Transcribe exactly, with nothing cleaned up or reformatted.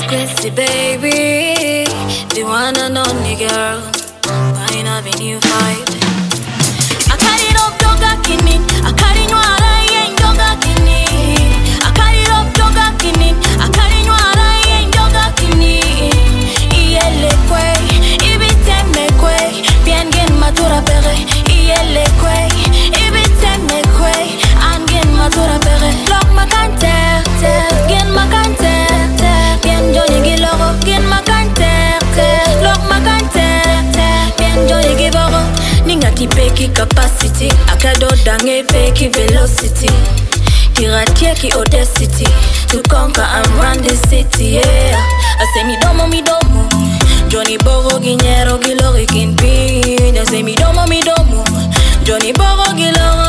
Chrissy baby, the one and only girl, Pine Avenue five. I carry up dogga kini, I carry no ara yen dogga kini. I carry up dogga kini, I carry no ara yen dogga kini. Iele kwe, ibite me kwe, bien gen matura pere. Iele kwe, ibite me kwe, angen matura pere. Lock ma canter, gen ma canter, gen Johnny Giloro, gen ma canter, lock ma canter, gen Johnny Giboro. Ninga ki peki capacity, akado dange peki velocity. Kiratie ki audacity, to conquer and run the city, yeah. I say mi domo mi domo, Johnny Boro Guinero Gilori Kinpin. I say mi domo mi domo, Johnny Boro Giloro.